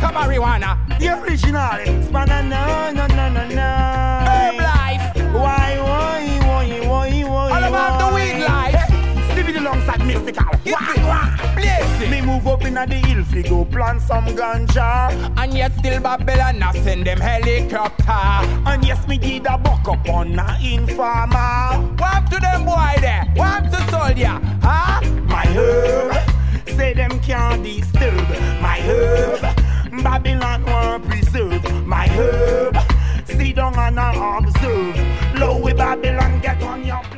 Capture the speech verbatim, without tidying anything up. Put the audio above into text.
of marijuana. The original. Spanner, no, no, no, no, no. Herb life. Why, why, why, why, why? All about the weed life. Stevie alongside Mystical. Wah, wah, blazing. Me move up in the hill, fi go plant some ganja. And yet still Babylon a send them helicopter. And yes, me did a buck up on a informer. Warm to them boy there, warm to soldier, huh? My herb, say them can't disturb. My herb, Babylon want preserve. My herb, sit down and observe. Low with Babylon, get on your